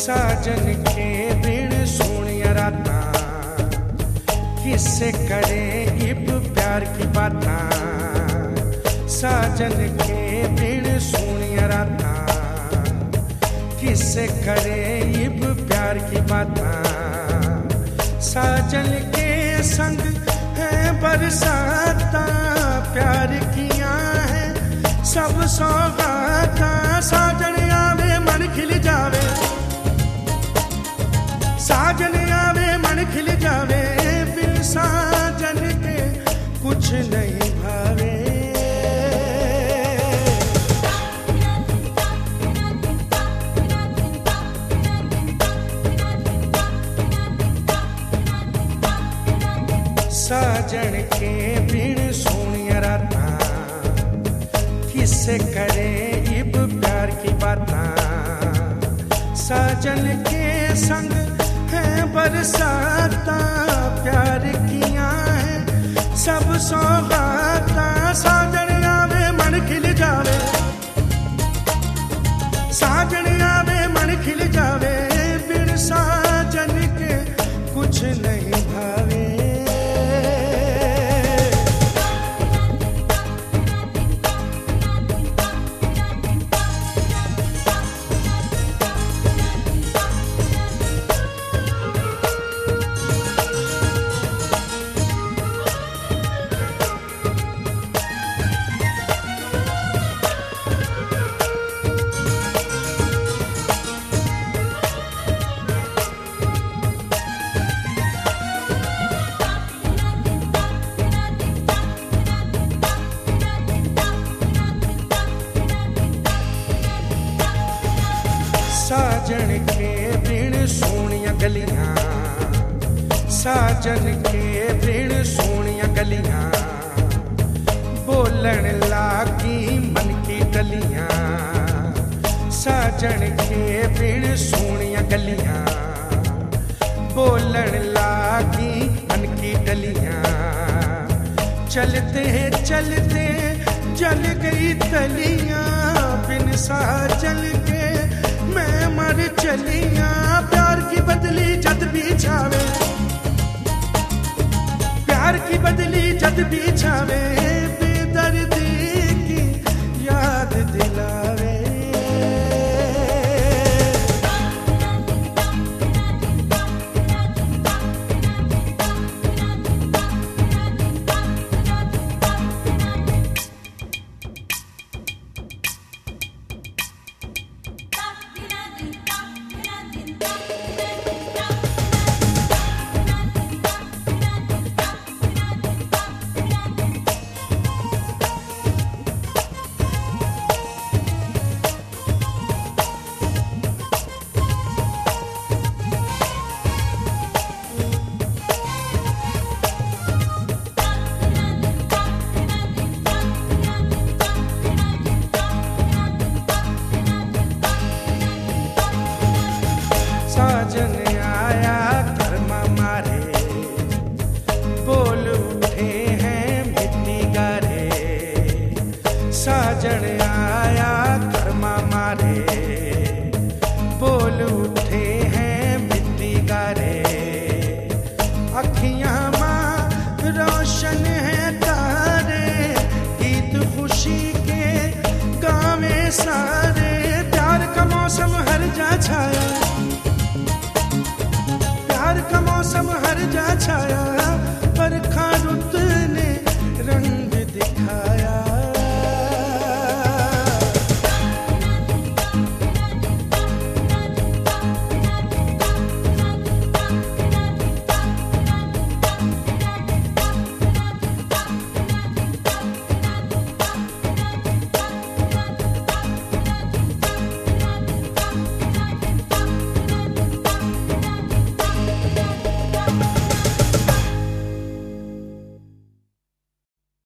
साजन के बिन सोनिया राता किससे करे इब प्यार की बाता। साजन के बिन सोनिया राता किससे करे इब प्यार की बाता। साजन के संग है बरसाता प्यार किया है सब सौगाता। साजन आवे मन खिल जावे, साजन आवे मन खिल जावे, बिन साजन के कुछ नहीं भावे। साजन के बिन सोनिया राता किससे करे इब प्यार की बाता। साजन के संग है बरसाता प्यार किया है सब सौगाता। साजन आवे मन खिल जावे, साजन आवे मन खिल जावे, बिन साजन के कुछ नहीं भावे। साजन के बिन सोनिया गलियां, साजन के बिन सोनिया गलियां, बोलन लागी मन की गलियां। साजन के बिन सोनिया गलियां, बोलन लागी मन की गलियां। चलते चलते जल गई तलियां, बिन साजन के मैं मर चलिया। प्यार की बदली जद भी छावे, प्यार की बदली जद भी छावे, बेदर्दी की याद दिलावे। साजन आया कर्मा मारे, बोल उठे हैं मिट्टी गारे। साजन आया कर्मा मारे, बोल उठे हैं मिट्टी गारे। अखियां मां रोशन है तारे, गीत खुशी के गावे सारे। प्यार का मौसम हर जा छाया, प्यार का मौसम हर जा छाया,